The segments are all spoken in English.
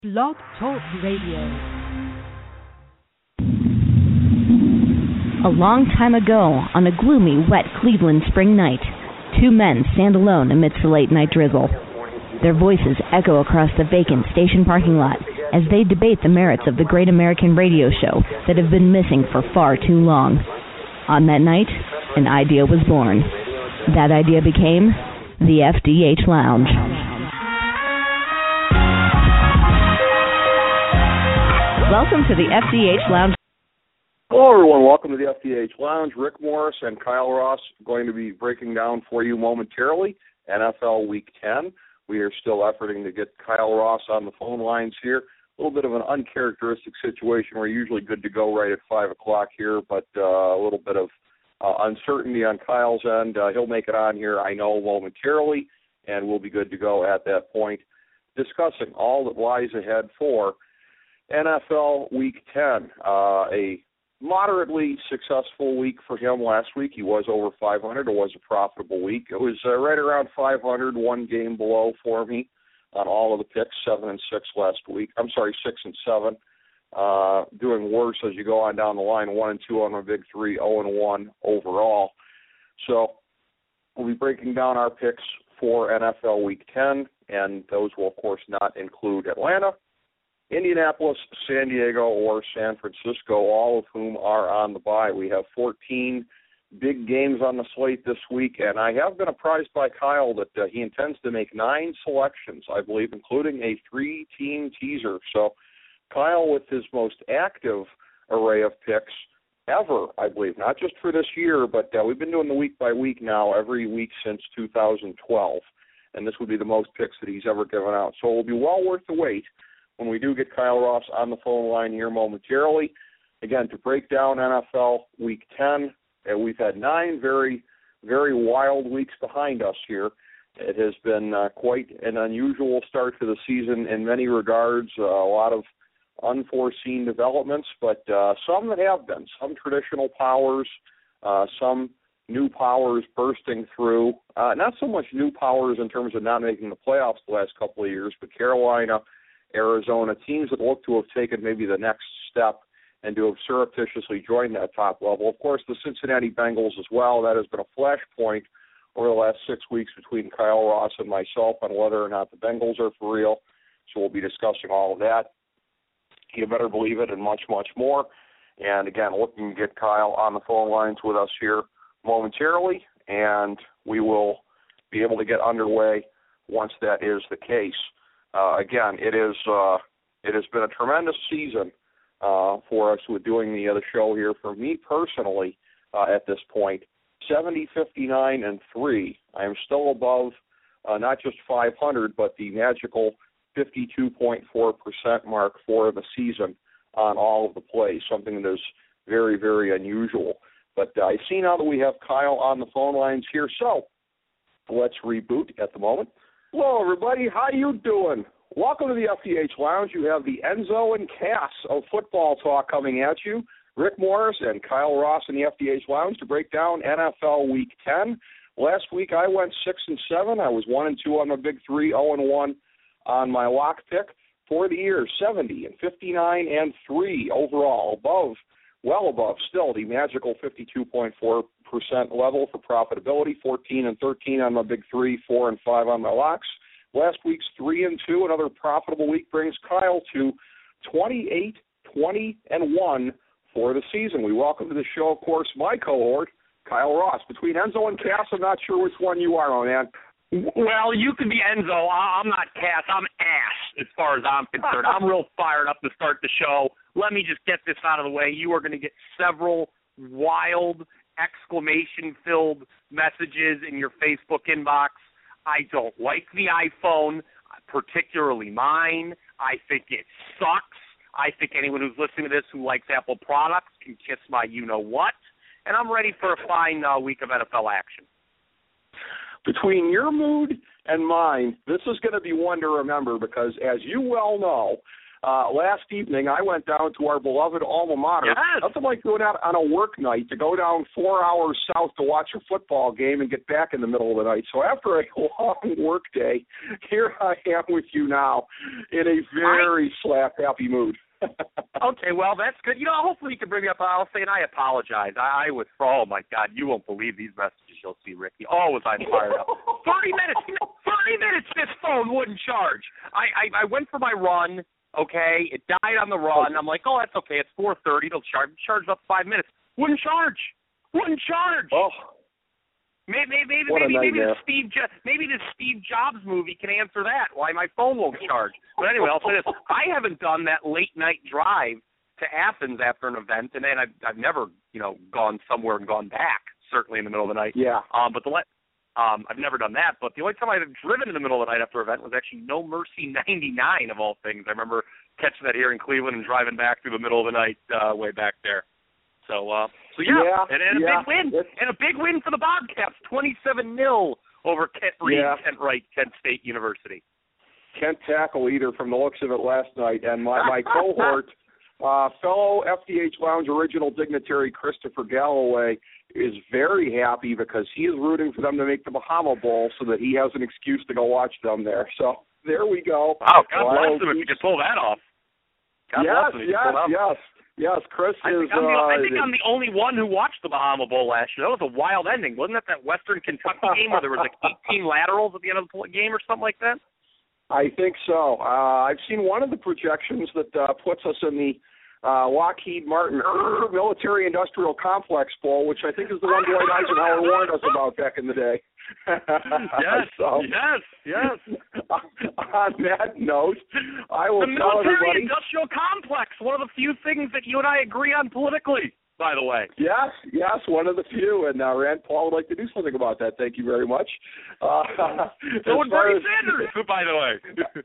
Blog Talk Radio. A long time ago, on a gloomy, wet Cleveland spring night, two men stand alone amidst the late-night drizzle. Their voices echo across the vacant station parking lot as they debate the merits of the great American radio show that have been missing for far too long. On that night, an idea was born. That idea became the FDH Lounge. Welcome to the FDH Lounge. Hello, everyone. Welcome to the FDH Lounge. Rick Morris and Kyle Ross are going to be breaking down for you momentarily NFL Week 10. We are still efforting to get Kyle Ross on the phone lines here. A little bit of an uncharacteristic situation. We're usually good to go right at 5 o'clock here, but a little bit of uncertainty on Kyle's end. He'll make it on here, I know, momentarily, and we'll be good to go at that point, discussing all that lies ahead for NFL Week 10, a moderately successful week for him last week. He was over 500. It was a profitable week. It was right around 500, one game below for me on all of the picks, 7 and 6 last week. I'm sorry, 6 and 7. Doing worse as you go on down the line, 1 and 2 on my big three, 0 and 1 overall. So we'll be breaking down our picks for NFL Week 10, and those will, of course, not include Atlanta, Indianapolis, San Diego, or San Francisco, all of whom are on the bye. We have 14 big games on the slate this week, and I have been apprised by Kyle that he intends to make 9 selections, I believe, including a 3-team teaser. So Kyle, with his most active array of picks ever, I believe, not just for this year, but we've been doing the week-by-week now every week since 2012, and this would be the most picks that he's ever given out. So it will be well worth the wait when we do get Kyle Ross on the phone line here momentarily. Again, to break down NFL Week 10, we've had 9 very, very wild weeks behind us here. It has been quite an unusual start to the season in many regards, a lot of unforeseen developments, but some that have been, some traditional powers, some new powers bursting through. Not so much new powers in terms of not making the playoffs the last couple of years, but Carolina, Arizona, teams that look to have taken maybe the next step and to have surreptitiously joined that top level. Of course, the Cincinnati Bengals as well. That has been a flashpoint over the last 6 weeks between Kyle Ross and myself on whether or not the Bengals are for real. So we'll be discussing all of that. You better believe it, and much, much more. And again, looking to get Kyle on the phone lines with us here momentarily, and we will be able to get underway once that is the case. Again, it has been a tremendous season for us with doing the show here. For me personally, at this point, 70, 59, and 3. I am still above not just 500, but the magical 52.4% mark for the season on all of the plays, something that is very, very unusual. But I see now that we have Kyle on the phone lines here, so let's reboot at the moment. Hello, everybody. How you doing? Welcome to the FDH Lounge. You have the Enzo and Cass of football talk coming at you. Rick Morris and Kyle Ross in the FDH Lounge to break down NFL Week 10. Last week I went 6 and 7. I was 1 and 2 on my big three, 0 and 1 on my lock pick. For the year, 70 and 59 and 3 overall, well above still the magical 52.4% level for profitability, 14 and 13 on my big three, 4 and 5 on my locks. Last week's 3 and 2, another profitable week, brings Kyle to 28, 20 and 1 for the season. We welcome to the show, of course, my cohort, Kyle Ross. Between Enzo and Cass, I'm not sure which one you are, my man. Well, you can be Enzo. I'm not Cass. I'm Ash, as far as I'm concerned. I'm real fired up to start the show. Let me just get this out of the way. You are going to get several wild exclamation-filled messages in your Facebook inbox. I don't like the iPhone, particularly mine. I think it sucks. I think anyone who's listening to this who likes Apple products can kiss my you-know-what. And I'm ready for a fine week of NFL action. Between your mood and mine, this is going to be one to remember because, as you well know, last evening I went down to our beloved alma mater. Yes. Nothing like going out on a work night to go down 4 hours south to watch a football game and get back in the middle of the night. So after a long work day, here I am with you now in a very slap-happy mood. Okay, well, that's good. Hopefully you can bring me up. I'll say, and I apologize. I was, oh, my God, you won't believe these messages you'll see, Ricky. Oh, was I fired up. 30 minutes this phone wouldn't charge. I went for my run, okay? It died on the run. I'm like, oh, that's okay. It's 4:30. It'll charge up 5 minutes. Wouldn't charge. Oh. Maybe the Steve Jobs movie can answer that. Why my phone won't charge. But anyway, I'll say this: I haven't done that late night drive to Athens after an event, and then I've never gone somewhere and gone back. Certainly in the middle of the night. Yeah. I've never done that. But the only time I've driven in the middle of the night after an event was actually No Mercy 99 of all things. I remember catching that here in Cleveland and driving back through the middle of the night way back there. So yeah. And a big win. And a big win for the Bobcats, 27-0 over Kent Wright, Kent State University. Can't tackle either from the looks of it last night. And my cohort, fellow FDH Lounge original dignitary Christopher Galloway, is very happy because he is rooting for them to make the Bahama Bowl so that he has an excuse to go watch them there. So there we go. Wow, God bless him if you can pull that off. Yes, Chris I think I'm the only one who watched the Bahama Bowl last year. That was a wild ending. Wasn't that Western Kentucky game where there was like 18 laterals at the end of the game or something like that? I think so. I've seen one of the projections that puts us in the Lockheed Martin Military Industrial Complex Bowl, which I think is the one Dwight Eisenhower warned us about back in the day. Yes. On that note, I will tell everybody. The Military Industrial Complex, one of the few things that you and I agree on politically, by the way. Yes, one of the few, and Rand Paul would like to do something about that. Thank you very much. So would Bernie Sanders, by the way.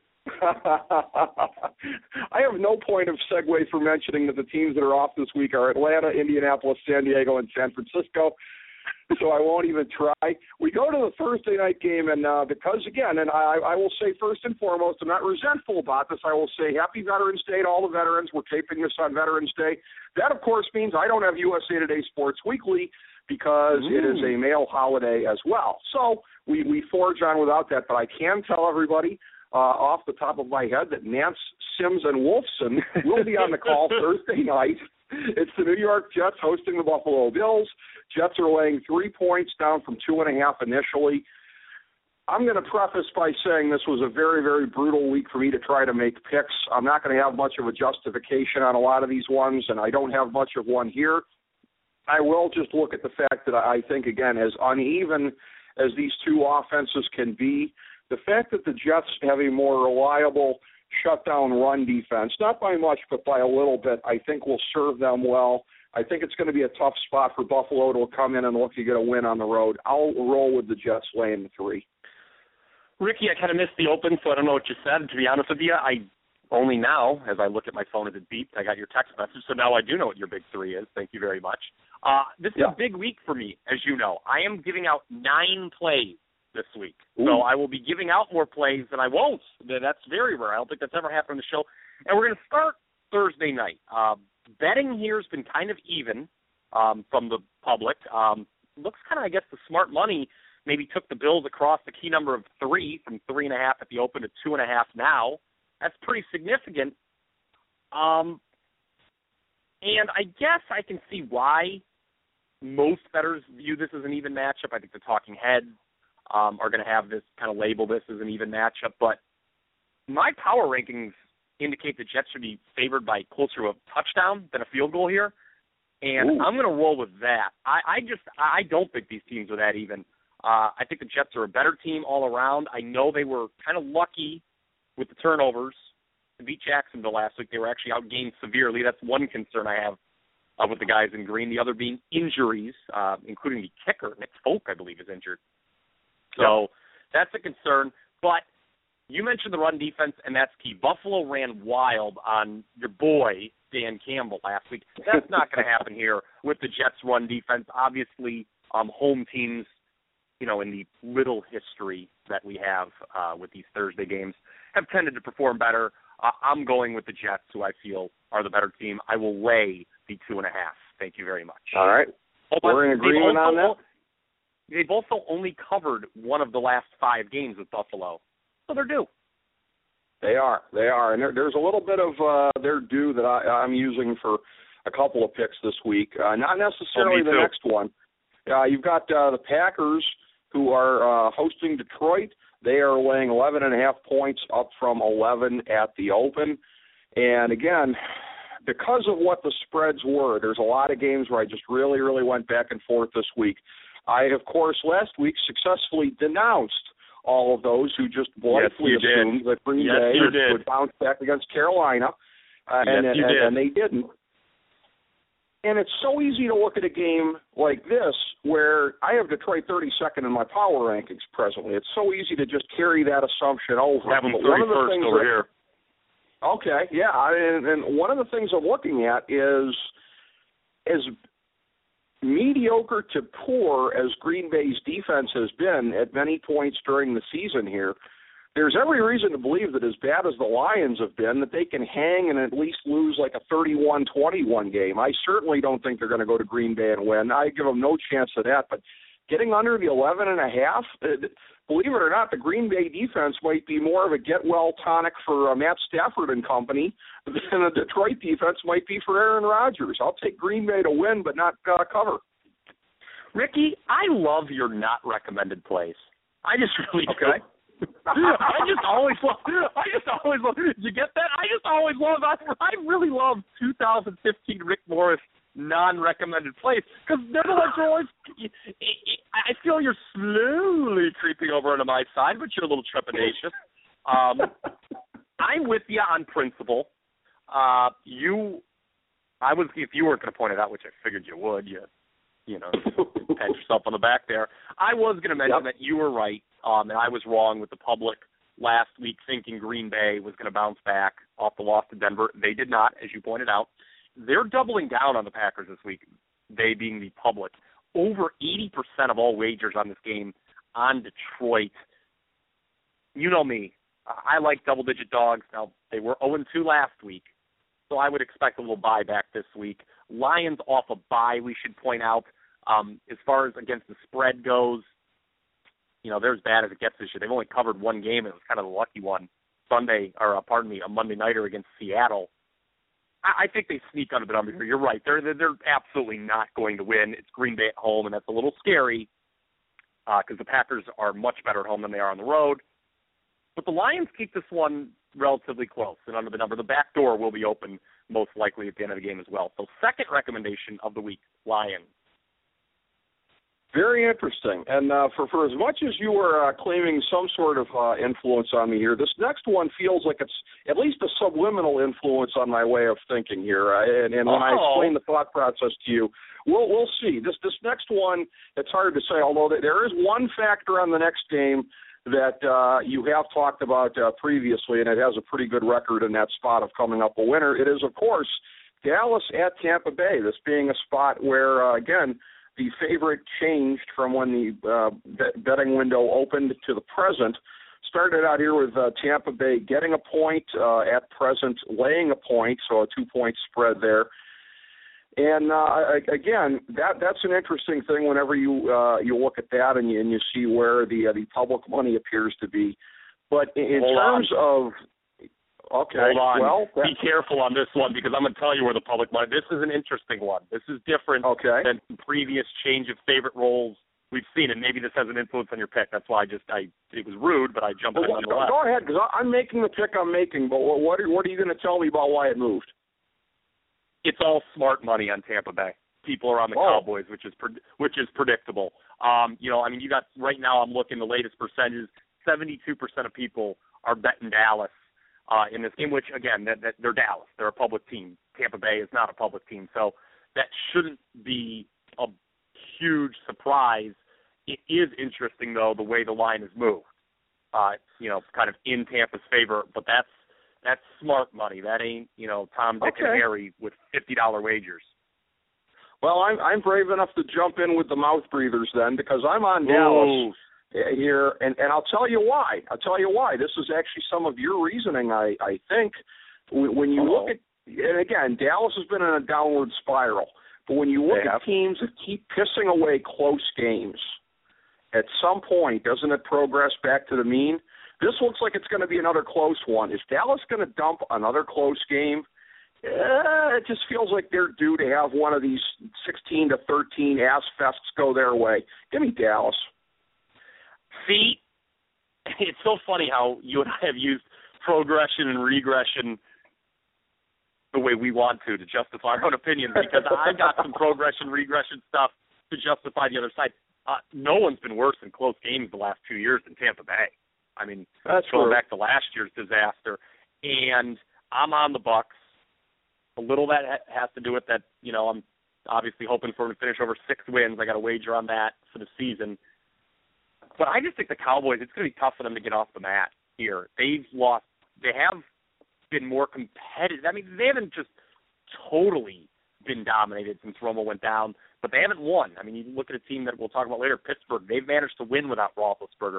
I have no point of segue for mentioning that the teams that are off this week are Atlanta, Indianapolis, San Diego, and San Francisco, so I won't even try. We go to the Thursday night game, and because, again, and I will say first and foremost, I'm not resentful about this. I will say happy Veterans Day to all the veterans. We're taping this on Veterans Day. That, of course, means I don't have USA Today Sports Weekly because it is a male holiday as well. So we forge on without that, but I can tell everybody off the top of my head that Nance, Sims, and Wolfson will be on the call Thursday night. It's the New York Jets hosting the Buffalo Bills. Jets are laying 3 points down from 2.5 initially. I'm going to preface by saying this was a very, very brutal week for me to try to make picks. I'm not going to have much of a justification on a lot of these ones, and I don't have much of one here. I will just look at the fact that I think, again, as uneven as these two offenses can be, the fact that the Jets have a more reliable shutdown run defense, not by much but by a little bit, I think will serve them well. I think it's going to be a tough spot for Buffalo to come in and look to get a win on the road. I'll roll with the Jets laying the 3. Ricky, I kind of missed the open, so I don't know what you said. To be honest with you, I only now, as I look at my phone as it beeped, I got your text message, so now I do know what your big 3 is. Thank you very much. This is a big week for me, as you know. I am giving out 9 plays this week. Ooh. So I will be giving out more plays than I won't. That's very rare. I don't think that's ever happened on the show. And we're going to start Thursday night. Betting here has been kind of even from the public. Looks kind of, I guess, the smart money maybe took the Bills across the key number of 3 from 3.5 at the open to 2.5 now. That's pretty significant. And I guess I can see why most bettors view this as an even matchup. I think the talking heads are going to have this kind of label this as an even matchup. But my power rankings indicate the Jets should be favored by closer to a touchdown than a field goal here. And I'm going to roll with that. I don't think these teams are that even. I think the Jets are a better team all around. I know they were kind of lucky with the turnovers to beat Jacksonville last week. They were actually outgained severely. That's one concern I have with the guys in green. The other being injuries, including the kicker, Nick Folk, I believe, is injured. So that's a concern. But you mentioned the run defense, and that's key. Buffalo ran wild on your boy, Dan Campbell, last week. That's not going to happen here with the Jets' run defense. Obviously, home teams, in the little history that we have with these Thursday games, have tended to perform better I'm going with the Jets, who I feel are the better team. I will lay the 2.5. Thank you very much. All right. We're in agreement on that? They've also only covered one of the last 5 games with Buffalo, so they're due. They are, and there's a little bit of their due that I'm using for a couple of picks this week. Not necessarily the next one. You've got the Packers, who are hosting Detroit. They are laying 11.5 points, up from 11 at the open. And again, because of what the spreads were, there's a lot of games where I just really, really went back and forth this week. I, of course, last week successfully denounced all of those who just blithely assumed that Green Bay would bounce back against Carolina, and they didn't. And it's so easy to look at a game like this where I have Detroit 32nd in my power rankings presently. It's so easy to just carry that assumption over. Have them 31st over here. Okay, yeah, and one of the things I'm looking at is as mediocre to poor as Green Bay's defense has been at many points during the season here, there's every reason to believe that as bad as the Lions have been, that they can hang and at least lose like a 31-21 game. I certainly don't think they're going to go to Green Bay and win. I give them no chance of that, but getting under the 11.5, believe it or not, the Green Bay defense might be more of a get-well tonic for Matt Stafford and company than the Detroit defense might be for Aaron Rodgers. I'll take Green Bay to win, but not cover. Ricky, I love your not recommended plays. I just really do. I just always love. You get that? I just always love. I really love 2015 Rick Morris non-recommended plays because they're the ones who always. I feel you're slowly creeping over onto my side, but you're a little trepidatious. I'm with you on principle. If you weren't going to point it out, which I figured you would, you know, pat yourself on the back there. I was going to mention that you were right, and I was wrong with the public last week thinking Green Bay was going to bounce back off the loss to Denver. They did not, as you pointed out. They're doubling down on the Packers this week, they being the public. Over 80% of all wagers on this game on Detroit. You know me. I like double-digit dogs. Now, they were 0-2 last week, so I would expect a little buyback this week. Lions off a bye, we should point out. As far as against the spread goes, you know, they're as bad as it gets this year. They've only covered one game. It was kind of the lucky one a Monday nighter against Seattle. I think they sneak under the number here. You're right. They're absolutely not going to win. It's Green Bay at home, and that's a little scary because the Packers are much better at home than they are on the road. But the Lions keep this one relatively close and under the number. The back door will be open most likely at the end of the game as well. So second recommendation of the week, Lions. Very interesting. And for as much as you were claiming some sort of influence on me here, this next one feels like it's at least a subliminal influence on my way of thinking here. And when I explain the thought process to you, we'll see. This next one, it's hard to say, although there is one factor on the next game that you have talked about previously, and it has a pretty good record in that spot of coming up a winner. It is, of course, Dallas at Tampa Bay, this being a spot where, again, the favorite changed from when the betting window opened to the present. Started out here with Tampa Bay getting a point, at present laying a point, so a 2-point spread there. And again, that's an interesting thing whenever you look at that and you see where the public money appears to be. But in terms of okay, hold on. Well, be careful on this one because I'm going to tell you where the public money. This is an interesting one. This is different than the previous change of favorite roles we've seen, and maybe this has an influence on your pick. That's why it was rude, but I jumped in nonetheless. Go ahead, because I'm making the pick I'm making. But what are you going to tell me about why it moved? It's all smart money on Tampa Bay. People are on the Cowboys, which is predictable. You know, I mean, you got right now. I'm looking the latest percentages. 72% of people are betting Dallas in this game, which again, that they're Dallas. They're a public team. Tampa Bay is not a public team, so that shouldn't be a huge surprise. It is interesting though the way the line has moved. You know, kind of in Tampa's favor, but that's smart money. That ain't, you know, Tom, Dick, and Harry with $50 wagers. Well, I'm brave enough to jump in with the mouth breathers then because I'm on Dallas. here, and I'll tell you why. This is actually some of your reasoning, I think. When you look at, and again, Dallas has been in a downward spiral, but when you look at teams that keep pissing away close games, at some point, doesn't it progress back to the mean? This looks like it's going to be another close one. Is Dallas going to dump another close game? It just feels like they're due to have one of these 16-13 ass fests go their way. Give me Dallas. See, it's so funny how you and I have used progression and regression the way we want to justify our own opinions, because I got some progression, regression stuff to justify the other side. No one's been worse in close games the last 2 years than Tampa Bay. I mean, that's going back to last year's disaster. And I'm on the Bucs. A little that has to do with that, I'm obviously hoping for them to finish over 6 wins. I got a wager on that for the season. But I just think the Cowboys, it's going to be tough for them to get off the mat here. They've lost. They have been more competitive. I mean, they haven't just totally been dominated since Romo went down, but they haven't won. I mean, you look at a team that we'll talk about later, Pittsburgh. They've managed to win without Roethlisberger.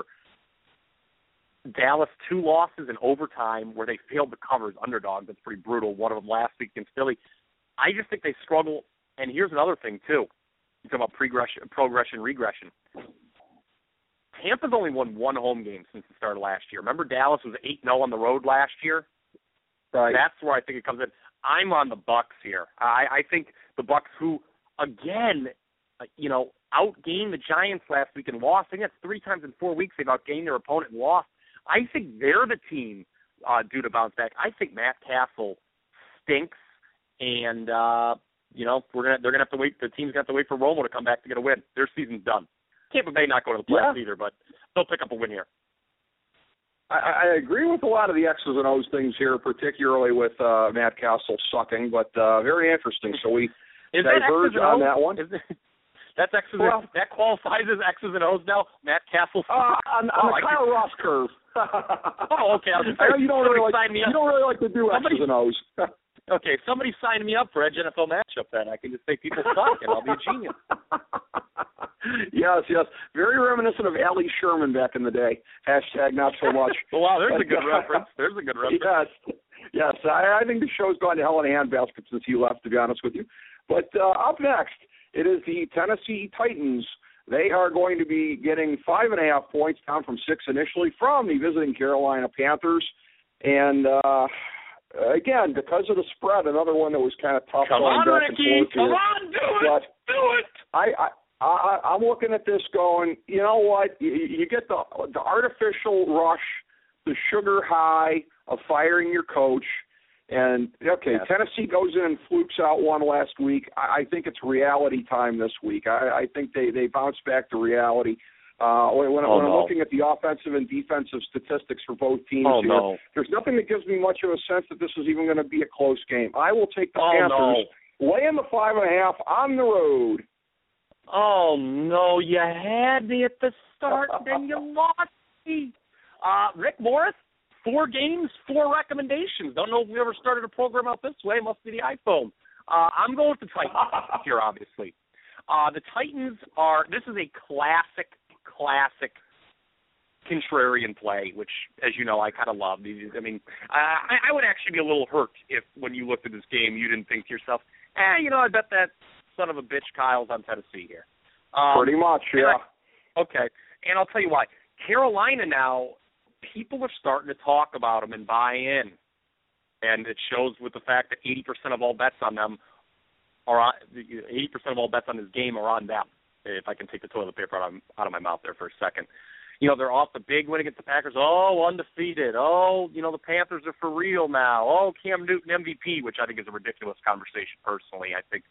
Dallas, 2 losses in overtime where they failed to cover as underdogs. That's pretty brutal. One of them last week against Philly. I just think they struggle. And here's another thing, too. You talk about progression, regression. Tampa's only won 1 home game since the start of last year. Remember Dallas was 8-0 on the road last year? Right. That's where I think it comes in. I'm on the Bucs here. I think the Bucs, who, again, outgained the Giants last week and lost. I think that's 3 times in 4 weeks they've outgained their opponent and lost. I think they're the team due to bounce back. I think Matt Castle stinks, and they're gonna have to wait. The team's gonna have to wait for Romo to come back to get a win. Their season's done. Tampa Bay not going to the playoffs either, but they'll pick up a win here. I agree with a lot of the X's and O's things here, particularly with Matt Castle sucking, but very interesting. So we diverge on that one. That's X's that qualifies as X's and O's now. Matt Castle on the Kyle Ross curve. Okay. You don't really like to do X's and O's. Okay, somebody signed me up for Edge NFL matchup then. I can just say people suck and I'll be a genius. Yes. Very reminiscent of Allie Sherman back in the day. # not so much. Well, wow, there's a good reference. Yes. I think the show's gone to hell in a handbasket since you left, to be honest with you. But up next, it is the Tennessee Titans. They are going to be getting 5.5 points, down from 6 initially, from the visiting Carolina Panthers. And again, because of the spread, another one that was kind of tough. Come on, Ricky. Come on, do it. I'm looking at this going, you know what? You get the artificial rush, the sugar high of firing your coach. And, Tennessee goes in and flukes out one last week. I think it's reality time this week. I think they bounce back to reality. When I'm looking at the offensive and defensive statistics for both teams there's nothing that gives me much of a sense that this is even going to be a close game. I will take the Panthers, laying the 5.5 on the road. Oh, no, you had me at the start, then you lost me. Rick Morris, 4 games, 4 recommendations. Don't know if we ever started a program out this way. Must be the iPhone. I'm going with the Titans here, obviously. The Titans this is a classic contrarian play, which, as you know, I kind of love. I mean, I would actually be a little hurt if, when you looked at this game, you didn't think to yourself, I bet that son of a bitch Kyle's on Tennessee here. Pretty much, yeah. Okay, and I'll tell you why. Carolina now, people are starting to talk about them and buy in, and it shows with the fact that 80% of all bets on them are on 80% of all bets on this game are on them. If I can take the toilet paper out of my mouth there for a second. They're off the big win against the Packers. Oh, undefeated. Oh, the Panthers are for real now. Oh, Cam Newton MVP, which I think is a ridiculous conversation personally. I think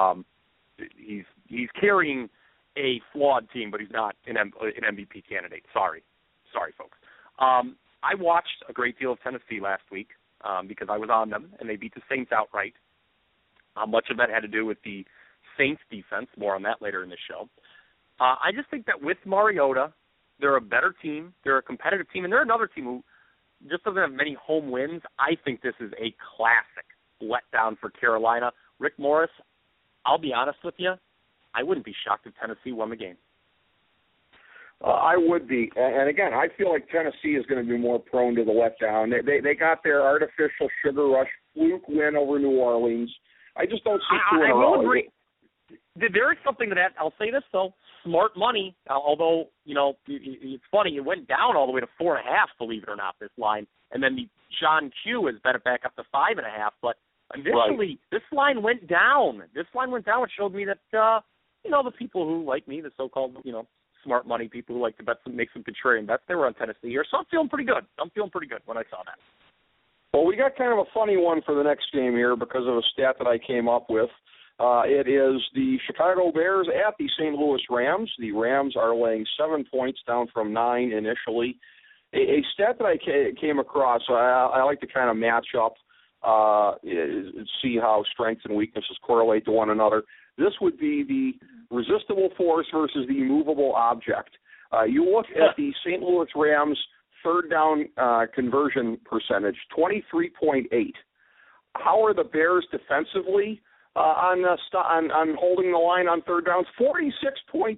he's carrying a flawed team, but he's not an MVP candidate. Sorry, folks. I watched a great deal of Tennessee last week because I was on them, and they beat the Saints outright. Much of that had to do with the Saints defense. More on that later in the show. I just think that with Mariota, they're a better team. They're a competitive team, and they're another team who just doesn't have many home wins. I think this is a classic letdown for Carolina. Rick Morris, I'll be honest with you, I wouldn't be shocked if Tennessee won the game. I would be. And again, I feel like Tennessee is going to be more prone to the letdown. They got their artificial sugar rush fluke win over New Orleans. I just don't see two in a row. I will agree. There is something to that. I'll say this, though. Smart money, although, it's funny, it went down all the way to 4.5, believe it or not, this line. And then the John Q has bet it back up to 5.5. But initially, This line went down. This line went down, which showed me that, the people who like me, the so-called, smart money people who like to make some contrarian bets, they were on Tennessee here. So I'm feeling pretty good. When I saw that. Well, we got kind of a funny one for the next game here because of a stat that I came up with. It is the Chicago Bears at the St. Louis Rams. The Rams are laying 7 points down from 9 initially. A stat that I came across, I like to kind of match up, see how strengths and weaknesses correlate to one another. This would be the resistible force versus the movable object. You look at the St. Louis Rams' third down conversion percentage, 23.8. How are the Bears defensively on holding the line on third downs? 46.2%.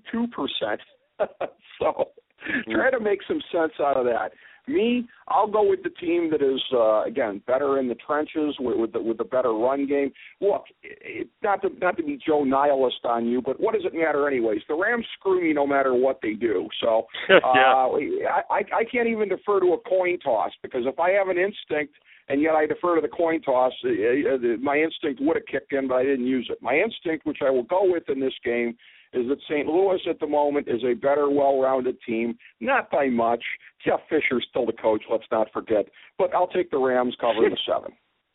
So try to make some sense out of that. Me, I'll go with the team that is, again, better in the trenches with the better run game. Look, not to be Joe Nihilist on you, but what does it matter anyways? The Rams screw me no matter what they do. So I can't even defer to a coin toss because if I have an instinct and yet I defer to the coin toss, my instinct would have kicked in, but I didn't use it. My instinct, which I will go with in this game, is that St. Louis at the moment is a better, well-rounded team, not by much. Jeff Fisher's still the coach, let's not forget. But I'll take the Rams covering the 7.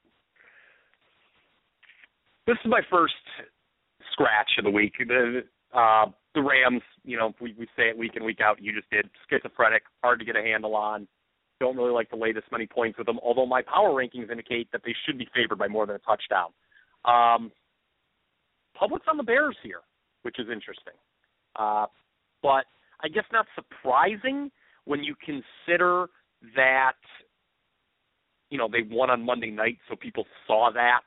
This is my first scratch of the week. The Rams, we say it week in, week out. You just did. Schizophrenic, hard to get a handle on. Don't really like to lay this many points with them, although my power rankings indicate that they should be favored by more than a touchdown. Public's on the Bears here, which is interesting. But I guess not surprising when you consider that, they won on Monday night, so people saw that.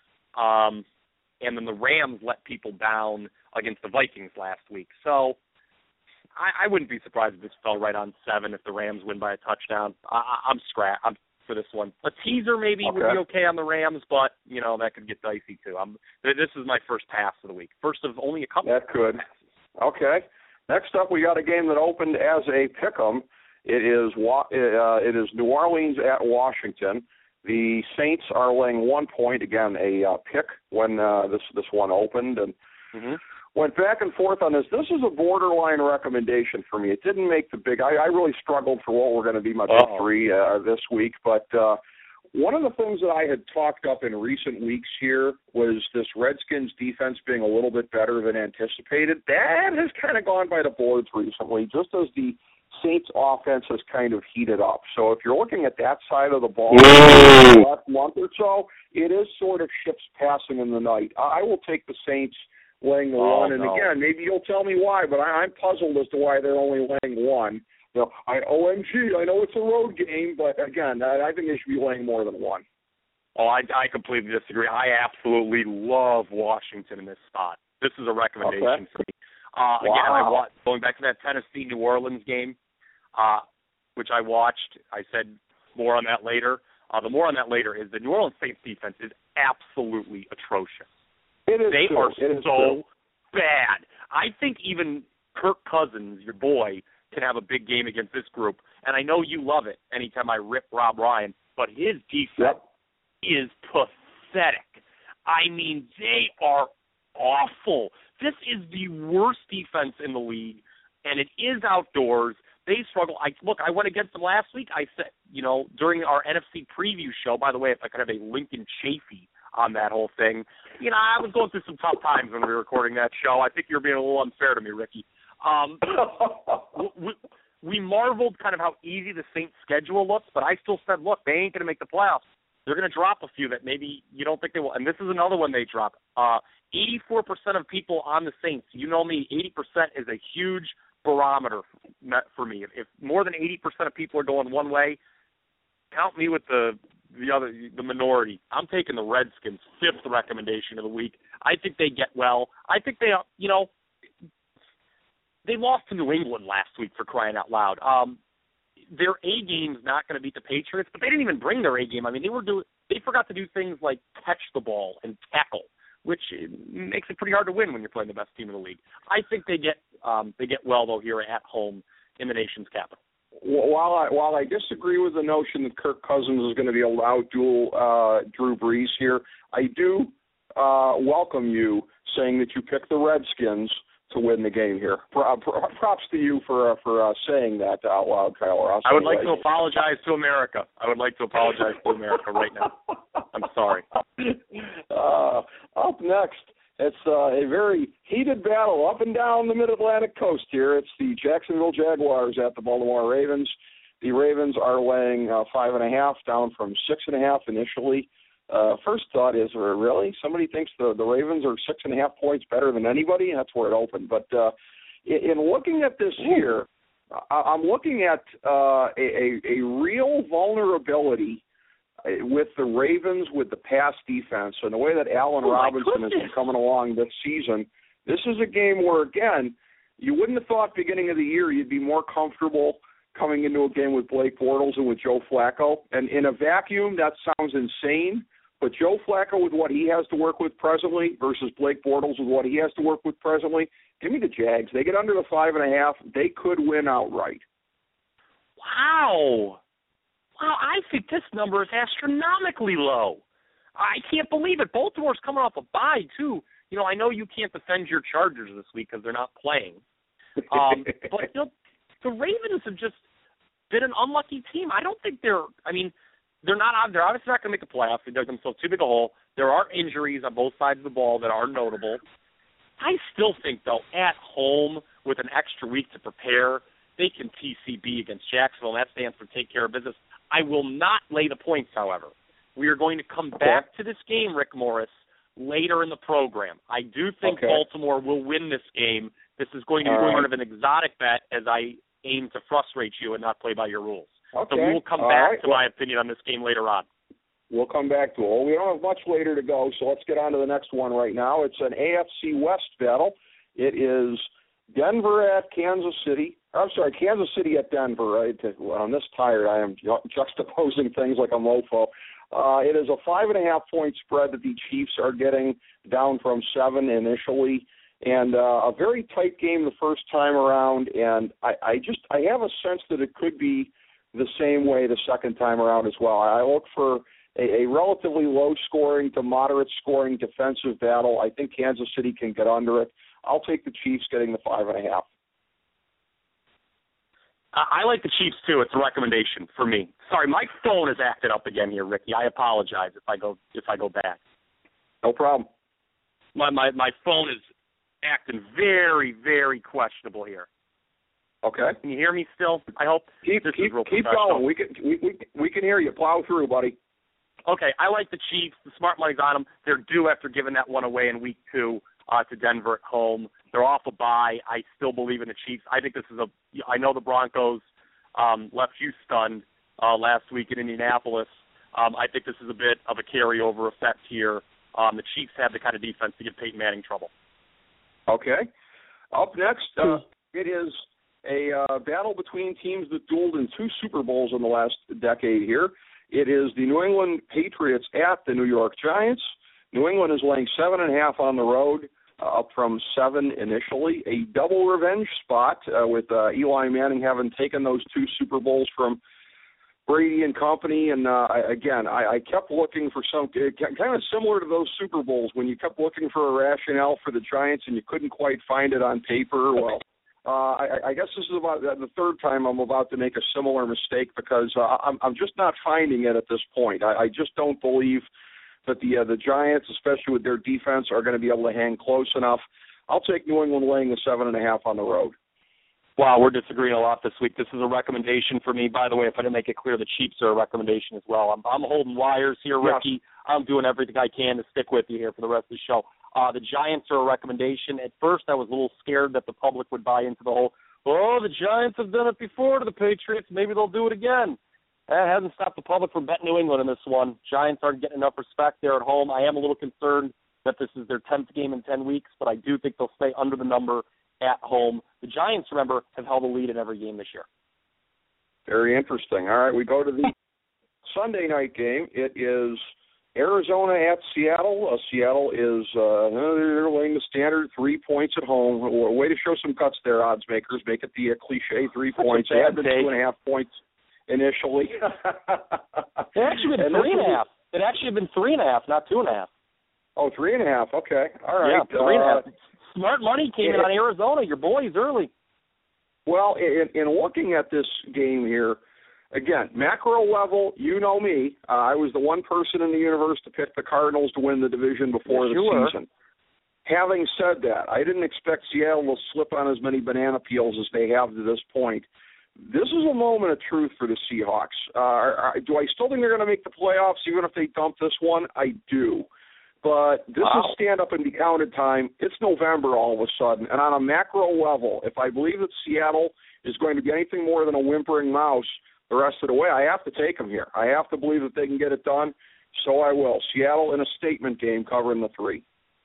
And then the Rams let people down against the Vikings last week. So I wouldn't be surprised if this fell right on 7 if the Rams win by a touchdown. I'm for this one. A teaser maybe would be okay on the Rams, but, that could get dicey too. This is my first pass of the week. First of only a couple. That could. Okay. Next up, we got a game that opened as a pick'em. It is New Orleans at Washington. The Saints are laying 1 point. Again, a pick when this one opened, and went back and forth on this. This is a borderline recommendation for me. It didn't make the big. I really struggled for what were going to be my big 3 this week, but one of the things that I had talked up in recent weeks here was this Redskins defense being a little bit better than anticipated. That has kind of gone by the boards recently, just as the Saints offense has kind of heated up. So if you're looking at that side of the ball the last month or so, it is sort of ships passing in the night. I will take the Saints laying the 1, and again, maybe you'll tell me why, but I'm puzzled as to why they're only laying 1. OMG, I know it's a road game, but again, I think they should be laying more than 1. Oh, I completely disagree. I absolutely love Washington in this spot. This is a recommendation for me. Again, going back to that Tennessee-New Orleans game, which I watched. I said more on that later. The more on that later is the New Orleans Saints defense is absolutely atrocious. They are so bad. I think even Kirk Cousins, your boy, can have a big game against this group. And I know you love it anytime I rip Rob Ryan, but his defense is pathetic. I mean, they are awful. This is the worst defense in the league, and it is outdoors. They struggle. I went against them last week. I said, during our NFC preview show, by the way, if I could have a Lincoln Chafee on that whole thing. I was going through some tough times when we were recording that show. I think you're being a little unfair to me, Ricky. We marveled kind of how easy the Saints' schedule looks, but I still said, look, they ain't going to make the playoffs. They're going to drop a few that maybe you don't think they will. And this is another one they drop. 84% of people on the Saints, you know me, 80% is a huge barometer for me. If more than 80% of people are going one way, count me with the minority. I'm taking the Redskins, 5th recommendation of the week. I think they get well. I think they, they lost to New England last week, for crying out loud. Their A game's not going to beat the Patriots, but they didn't even bring their A game. I mean, they forgot to do things like catch the ball and tackle, which makes it pretty hard to win when you're playing the best team in the league. I think they get well though here at home in the nation's capital. While I disagree with the notion that Kirk Cousins is going to be able to outduel Drew Brees here, I do welcome you saying that you picked the Redskins to win the game here. Props to you for saying that out loud, Kyle Ross. I would like to apologize to America. Right now. I'm sorry. Up next, it's a very heated battle up and down the Mid-Atlantic coast here. It's the Jacksonville Jaguars at the Baltimore Ravens. The Ravens are laying 5.5, down from 6.5 initially. First thought is, really? Somebody thinks the Ravens are 6.5 points better than anybody? That's where it opened. But in looking at this here, I'm looking at a real vulnerability with the Ravens with the pass defense and the way that Allen Robinson has been coming along this season. This is a game where, again, you wouldn't have thought beginning of the year you'd be more comfortable coming into a game with Blake Bortles and with Joe Flacco. And in a vacuum, that sounds insane. But Joe Flacco with what he has to work with presently versus Blake Bortles with what he has to work with presently, give me the Jags. They get under the 5.5. They could win outright. Wow, I think this number is astronomically low. I can't believe it. Baltimore's coming off a bye, too. You know, I know you can't defend your Chargers this week because they're not playing. But, you know, the Ravens have just been an unlucky team. I don't think they're obviously not going to make the playoffs. They dug themselves too big a hole. There are injuries on both sides of the ball that are notable. I still think, though, at home with an extra week to prepare, they can TCB against Jacksonville, and that stands for take care of business. I will not lay the points, however. We are going to come back to this game, Rick Morris, later in the program. I do think Baltimore will win this game. This is going to be sort of an exotic bet as I aim to frustrate you and not play by your rules. So we will come back to my opinion on this game later on. We'll come back to it. Well, we don't have much later to go, so let's get on to the next one right now. It's an AFC West battle. It is Denver at Kansas City. I'm sorry, Kansas City at Denver. I'm this tired. I am juxtaposing things like a mofo. It is a 5.5 point spread that the Chiefs are getting, down from 7 initially. And a very tight game the first time around, and I have a sense that it could be the same way the second time around as well. I look for a relatively low-scoring to moderate-scoring defensive battle. I think Kansas City can get under it. I'll take the Chiefs getting the 5.5. I like the Chiefs, too. It's a recommendation for me. Sorry, my phone is acted up again here, Ricky. I apologize if I go back. No problem. My phone is acting very, very questionable here. Okay. Can you hear me still? I hope. Keep going. We can hear you. Plow through, buddy. Okay, I like the Chiefs. The smart money's on them. They're due after giving that one away in week 2 to Denver at home. They're off a bye. I still believe in the Chiefs. I think this is I know the Broncos left you stunned last week in Indianapolis. I think this is a bit of a carryover effect here. The Chiefs have the kind of defense to give Peyton Manning trouble. Okay. Up next, it is a battle between teams that dueled in 2 Super Bowls in the last decade here. It is the New England Patriots at the New York Giants. New England is laying 7.5 on the road, up from 7 initially. A double revenge spot with Eli Manning having taken those 2 Super Bowls from Brady and company. And, I kept looking for some kind of similar to those Super Bowls when you kept looking for a rationale for the Giants and you couldn't quite find it on paper. Well, I guess this is about the third time I'm about to make a similar mistake because I'm just not finding it at this point. I just don't believe that the Giants, especially with their defense, are going to be able to hang close enough. I'll take New England laying the 7.5 on the road. Wow, we're disagreeing a lot this week. This is a recommendation for me. By the way, if I didn't make it clear, the Chiefs are a recommendation as well. I'm holding wires here, Ricky. Yes. I'm doing everything I can to stick with you here for the rest of the show. The Giants are a recommendation. At first, I was a little scared that the public would buy into the whole, the Giants have done it before to the Patriots. Maybe they'll do it again. That hasn't stopped the public from betting New England in this one. Giants aren't getting enough respect there at home. I am a little concerned that this is their 10th game in 10 weeks, but I do think they'll stay under the number at home. The Giants, remember, have held a lead in every game this year. Very interesting. All right, we go to the Sunday night game. It is Arizona at Seattle. Seattle is they're laying the standard 3 points at home. Way to show some guts there, odds makers. Make it the cliche 3 points. They had been 2.5 points initially. It actually been 3.5. It actually been 3.5, not 2.5. Oh, 3.5. Okay, all right. Yeah, 3.5. Smart money came in on Arizona. Your boys early. Well, in looking at this game here, again, macro level, you know me. I was the one person in the universe to pick the Cardinals to win the division before the season. Having said that, I didn't expect Seattle to slip on as many banana peels as they have to this point. This is a moment of truth for the Seahawks. Do I still think they're going to make the playoffs even if they dump this one? I do. But this is stand up and be counted time. It's November all of a sudden. And on a macro level, if I believe that Seattle is going to be anything more than a whimpering mouse the rest of the way, I have to take them here. I have to believe that they can get it done, so I will. Seattle in a statement game covering the 3.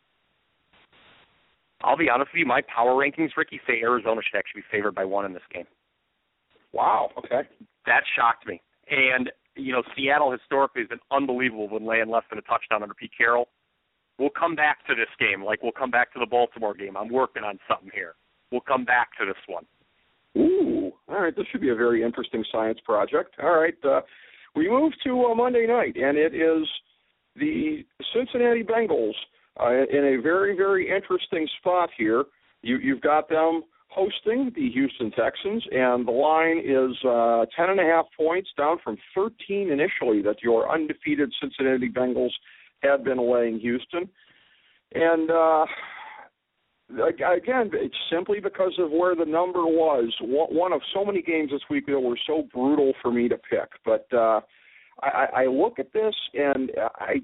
I'll be honest with you, my power rankings, Ricky, say Arizona should actually be favored by 1 in this game. Wow, okay. That shocked me. And, Seattle historically has been unbelievable when laying less than a touchdown under Pete Carroll. We'll come back to this game, like we'll come back to the Baltimore game. I'm working on something here. We'll come back to this one. Ooh, all right. This should be a very interesting science project. All right. We move to Monday night, and it is the Cincinnati Bengals in a very, very interesting spot here. You've got them hosting the Houston Texans, and the line is 10.5 points, down from 13 initially that your undefeated Cincinnati Bengals had been laying Houston. And, again, it's simply because of where the number was. One of so many games this week that were so brutal for me to pick. But I look at this, and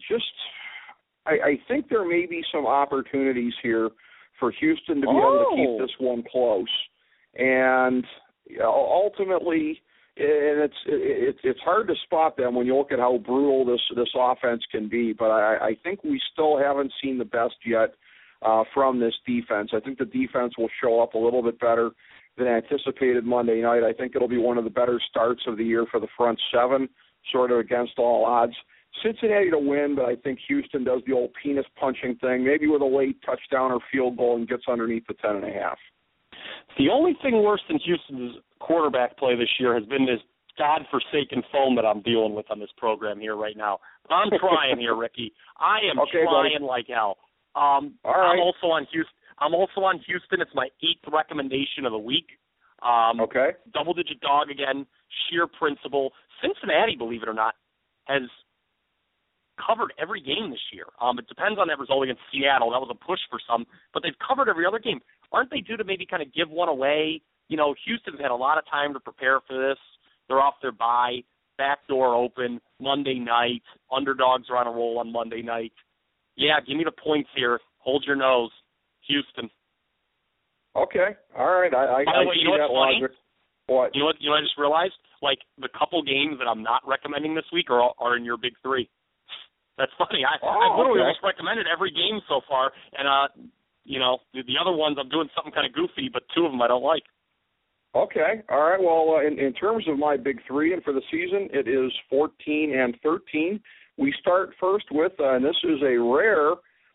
I think there may be some opportunities here for Houston to be able to keep this one close. And ultimately, and it's hard to spot them when you look at how brutal this offense can be. But I think we still haven't seen the best yet from this defense. I think the defense will show up a little bit better than anticipated Monday night. I think it'll be one of the better starts of the year for the front 7, sort of against all odds. Cincinnati to win, but I think Houston does the old penis punching thing, maybe with a late touchdown or field goal, and gets underneath the 10.5. The only thing worse than Houston's quarterback play this year has been this godforsaken phone that I'm dealing with on this program here right now. I'm trying here, Ricky. I am trying like hell. All right. I'm also on Houston. It's my 8th recommendation of the week. Double-digit dog again, sheer principle. Cincinnati, believe it or not, has covered every game this year. It depends on that result against Seattle. That was a push for some, but they've covered every other game. Aren't they due to maybe kind of give one away? Houston's had a lot of time to prepare for this. They're off their bye, back door open, Monday night. Underdogs are on a roll on Monday night. Yeah, give me the points here. Hold your nose. Houston. Okay. All right. I see that logic. What? You know what I just realized? Like, the couple games that I'm not recommending this week are in your big 3. That's funny. I've literally almost recommended every game so far, and the other ones I'm doing something kind of goofy, but 2 of them I don't like. Okay. All right. Well, in terms of my big 3, and for the season, it is 14 and 13. We start first with, and this is a rare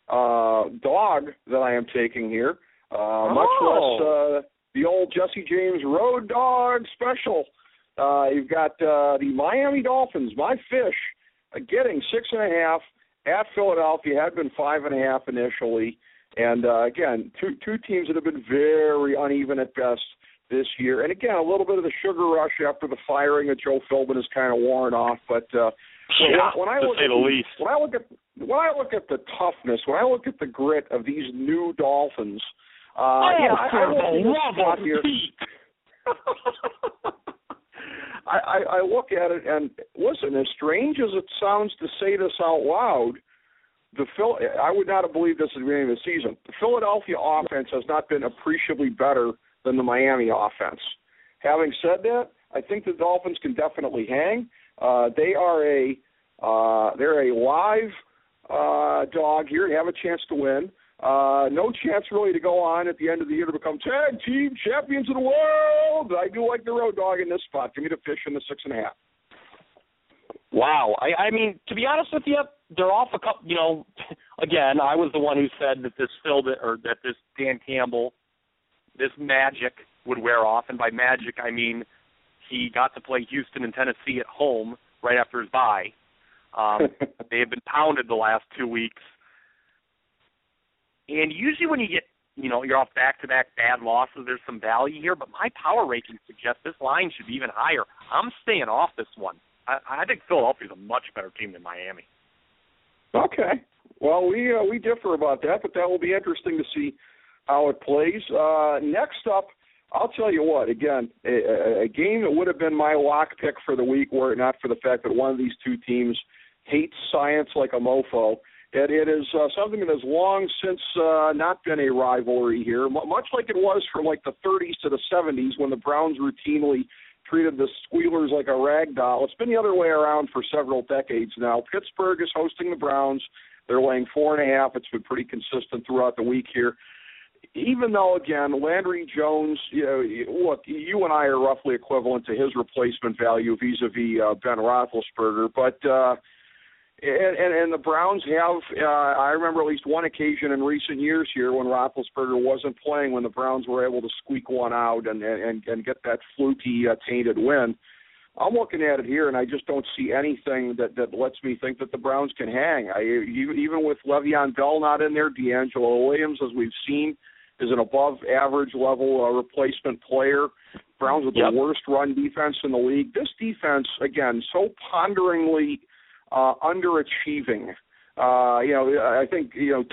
dog that I am taking here, much less the old Jesse James Road Dog special. You've got the Miami Dolphins, my fish, getting 6.5 at Philadelphia. Had been 5.5 initially, and again, two teams that have been very uneven at best this year. And again, a little bit of the sugar rush after the firing of Joe Philbin is kind of worn off. But when I look at the toughness, when I look at the grit of these new Dolphins, I look at it and listen. As strange as it sounds to say this out loud, I would not have believed this at the beginning of the season. The Philadelphia offense has not been appreciably better than the Miami offense. Having said that, I think the Dolphins can definitely hang. They're a live dog here, have a chance to win. No chance really to go on at the end of the year to become tag team champions of the world. I do like the Road Dog in this spot. Give me the Fish in the 6.5. Wow. I mean, to be honest with you, they're off a couple, again, I was the one who said that that this Dan Campbell, this magic would wear off. And by magic, I mean he got to play Houston and Tennessee at home right after his bye. They have been pounded the last 2 weeks. And usually when you get, you're off back-to-back bad losses, there's some value here. But my power rating suggests this line should be even higher. I'm staying off this one. I think Philadelphia's a much better team than Miami. Okay. Well, we differ about that, but that will be interesting to see how it plays. Next up, I'll tell you what, again, a game that would have been my lock pick for the week were it not for the fact that one of these two teams hates science like a mofo. It is something that has long since not been a rivalry here, much like it was from like the 30s to the 70s when the Browns routinely treated the Squealers like a rag doll. It's been the other way around for several decades now. Pittsburgh is hosting the Browns. They're laying 4.5. It's been pretty consistent throughout the week here. Even though, again, Landry Jones, look, you and I are roughly equivalent to his replacement value vis-a-vis Ben Roethlisberger, but and the Browns have, I remember at least one occasion in recent years here when Roethlisberger wasn't playing, when the Browns were able to squeak one out and get that fluky, tainted win. I'm looking at it here, and I just don't see anything that lets me think that the Browns can hang. Even with Le'Veon Bell not in there, D'Angelo Williams, as we've seen, is an above-average level replacement player. Browns with the worst run defense in the league. This defense, again, so ponderingly underachieving. I think teams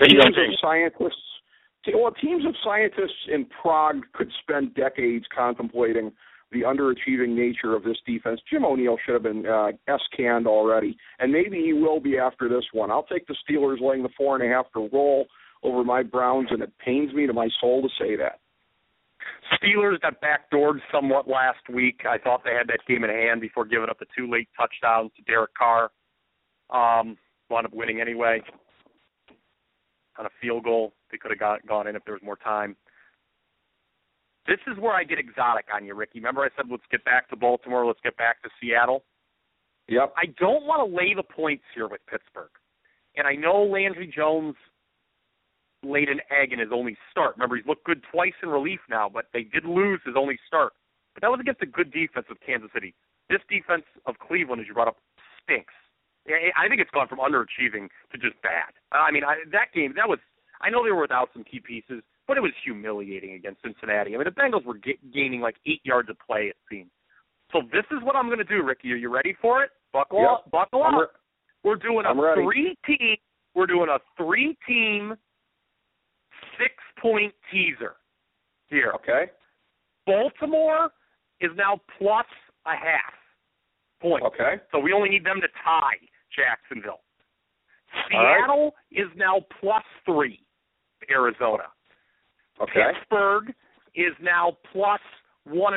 of scientists in Prague could spend decades contemplating the underachieving nature of this defense. Jim O'Neill should have been S-canned already, and maybe he will be after this one. I'll take the Steelers laying the 4.5 to roll over my Browns, and it pains me to my soul to say that. Steelers got backdoored somewhat last week. I thought they had that game in hand before giving up the 2 late touchdowns to Derek Carr. Wound up winning anyway on a field goal. They could have gone in if there was more time. This is where I get exotic on you, Ricky. Remember I said let's get back to Baltimore, let's get back to Seattle? Yep. I don't want to lay the points here with Pittsburgh. And I know Landry Jones laid an egg in his only start. Remember, he's looked good twice in relief now, but they did lose his only start. But that was against a good defense of Kansas City. This defense of Cleveland, as you brought up, stinks. I think it's gone from underachieving to just bad. That game, I know they were without some key pieces, but it was humiliating against Cincinnati. The Bengals were gaining like 8 yards of play, it seemed. So this is what I'm going to do, Ricky. Are you ready for it? Buckle up. We're doing a 3-team. We're doing a 3-team 6-point teaser here. Okay. Baltimore is now plus a half point. Okay. So we only need them to tie Jacksonville. Seattle is now plus 3 to Arizona. Okay. Pittsburgh is now plus 1.5.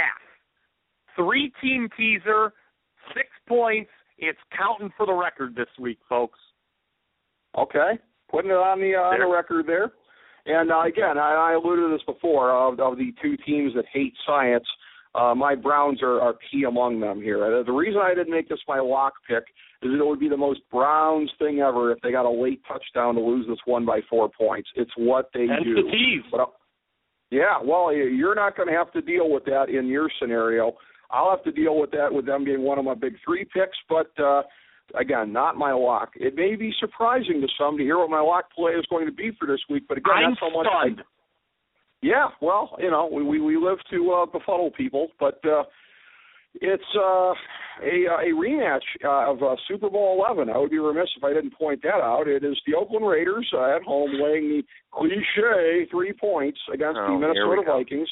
3-team teaser, 6 points. It's counting for the record this week, folks. Okay. Putting it on the record there. And again, I alluded to this before, of the two teams that hate science, my Browns are key among them here. The reason I didn't make this my lock pick is that it would be the most Browns thing ever if they got a late touchdown to lose this one by 4 points. It's what they do. The tease. Yeah, well, you're not going to have to deal with that in your scenario. I'll have to deal with that with them being one of my big 3 picks, but again, not my lock. It may be surprising to some to hear what my lock play is going to be for this week, but again, that's how much stunned. Yeah, well, we live to befuddle people, but it's a rematch of Super Bowl 11. I would be remiss if I didn't point that out. It is the Oakland Raiders at home laying the cliche 3 points against the Minnesota Vikings.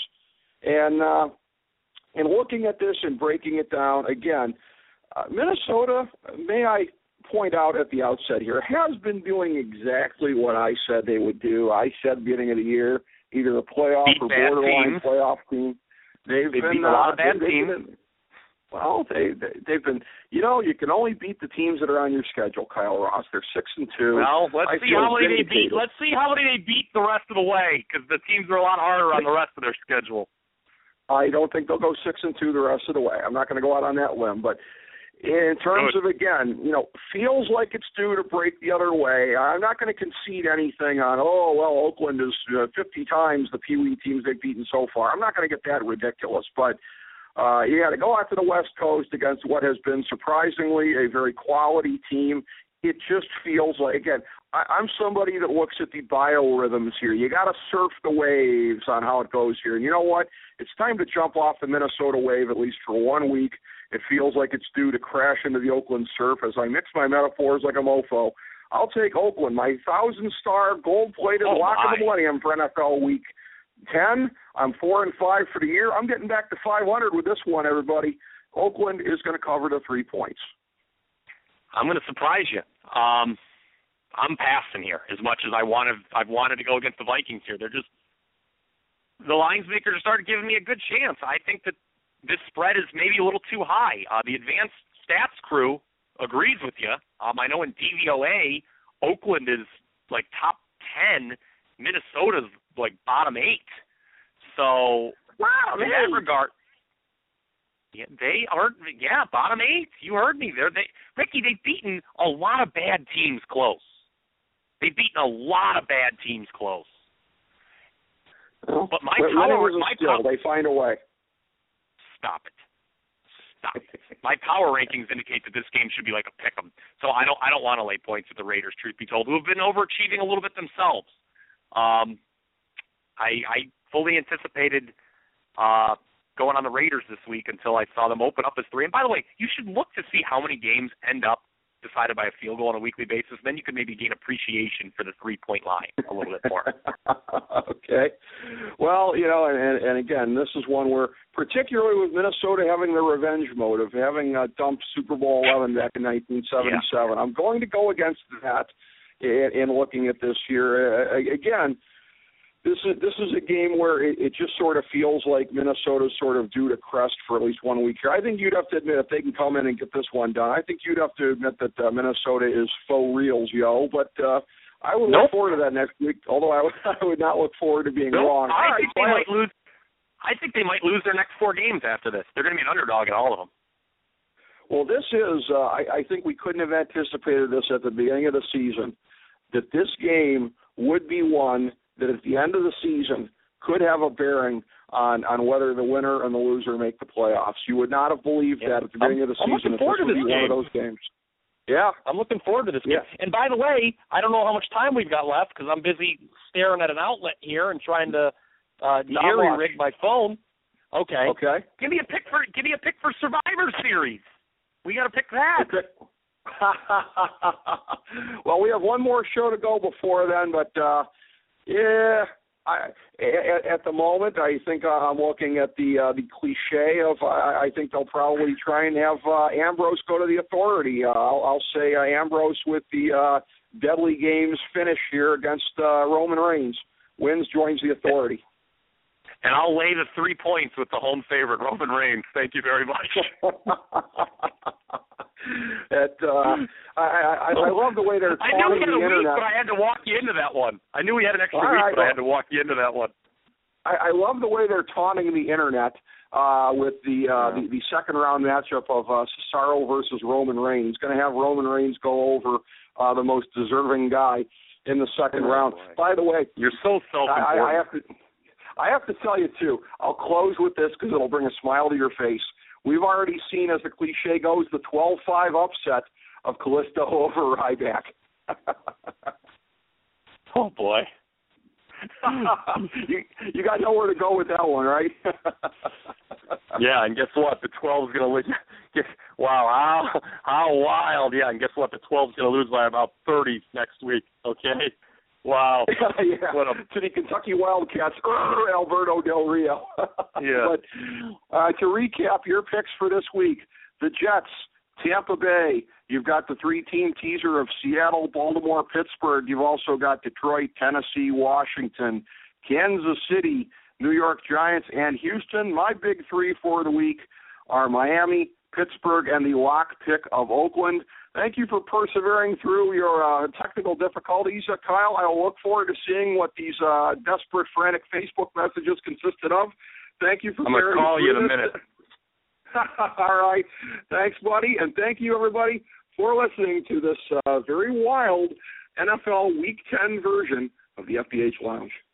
And looking at this and breaking it down, again, Minnesota, may I point out at the outset here, has been doing exactly what I said they would do. I said beginning of the year, either a playoff or borderline playoff team. They've been a lot of bad teams. Well, they've been. You know, you can only beat the teams that are on your schedule, Kyle Ross. They're 6-2. Well, let's see how many they beat. Let's see how many they beat the rest of the way, because the teams are a lot harder on the rest of their schedule. I don't think they'll go 6-2 the rest of the way. I'm not going to go out on that limb, but in terms of, again, you know, feels like it's due to break the other way. I'm not going to concede anything on, Oakland is 50 times the Pee Wee teams they've beaten so far. I'm not going to get that ridiculous, but you got to go out to the West Coast against what has been surprisingly a very quality team. It just feels like, again, I'm somebody that looks at the biorhythms here. You got to surf the waves on how it goes here. And you know what? It's time to jump off the Minnesota wave, at least for 1 week. It feels like it's due to crash into the Oakland surf. As I mix my metaphors like a mofo, I'll take Oakland, my 1,000-star gold-plated lock of the millennium for NFL Week 10. I'm 4-5 for the year. I'm getting back to 500 with this one, everybody. Oakland is going to cover the 3 points. I'm going to surprise you. I'm passing here as much as I've wanted to go against the Vikings here. They're just, the lines makers are starting giving me a good chance. I think that this spread is maybe a little too high. The advanced stats crew agrees with you. I know in DVOA, Oakland is like top 10. Minnesota's like bottom 8. So in that regard, yeah, they are. Yeah, bottom 8. You heard me there. Ricky, they've beaten a lot of bad teams close. They've beaten a lot of bad teams close. Well, but they find a way. Stop it. My power rankings indicate that this game should be like a pick'em. So I don't want to lay points with the Raiders, truth be told, who have been overachieving a little bit themselves. I fully anticipated going on the Raiders this week until I saw them open up as 3. And by the way, you should look to see how many games end up decided by a field goal on a weekly basis. Then you can maybe gain appreciation for the 3-point line a little bit more. Okay. Well, you know, and again, this is one where, particularly with Minnesota having the revenge motive, having dumped Super Bowl 11 back in 1977, I'm going to go against that in looking at this here. Again, This is a game where it just sort of feels like Minnesota's sort of due to crest for at least 1 week here. I think you'd have to admit, if they can come in and get this one done, I think you'd have to admit that Minnesota is faux reals, yo. But I would look forward to that next week, although I would not look forward to being wrong. I think they might lose their next 4 games after this. They're going to be an underdog in all of them. Well, this is, I think we couldn't have anticipated this at the beginning of the season, that this game would be one that at the end of the season could have a bearing on whether the winner and the loser make the playoffs. You would not have believed that at the beginning of the season. I'm looking forward to this game. One of those games. Yeah. I'm looking forward to this game. And by the way, I don't know how much time we've got left because I'm busy staring at an outlet here and trying to rig my phone. Okay. Give me a pick for Survivor Series. We got to pick that. Okay. Well, we have one more show to go before then, but at the moment, I think I'm looking at the cliche of I think they'll probably try and have Ambrose go to the Authority. I'll say Ambrose with the Deadly Games finish here against Roman Reigns. Wins, joins the Authority. And I'll lay the 3 points with the home favorite, Roman Reigns. Thank you very much. I love the way they're taunting the internet. But I had to walk you into that one. I knew we had an extra week, but I had to walk you into that one. I love the way they're taunting the internet with the second round matchup of Cesaro versus Roman Reigns. Going to have Roman Reigns go over the most deserving guy in the second round. Boy. By the way, you're so self-important. I have to tell you, too, I'll close with this because it'll bring a smile to your face. We've already seen, as the cliche goes, the 12-5 upset of Kalisto over Ryback. Oh, boy. You got nowhere to go with that one, right? Yeah, and guess what? The 12 is going to lose. Wow, how wild. Yeah, and guess what? The 12 is going to lose by about 30 next week, okay? Wow. Yeah. To the Kentucky Wildcats, Alberto Del Rio. Yeah. But to recap your picks for this week, the Jets, Tampa Bay, you've got the 3-team teaser of Seattle, Baltimore, Pittsburgh. You've also got Detroit, Tennessee, Washington, Kansas City, New York Giants, and Houston. My big 3 for the week are Miami, Pittsburgh and the lock pick of Oakland. Thank you for persevering through your technical difficulties, Kyle. I will look forward to seeing what these desperate, frantic Facebook messages consisted of. Thank you for I'm going to call you in a minute. All right. Thanks, buddy. And thank you, everybody, for listening to this very wild NFL Week 10 version of the FDH Lounge.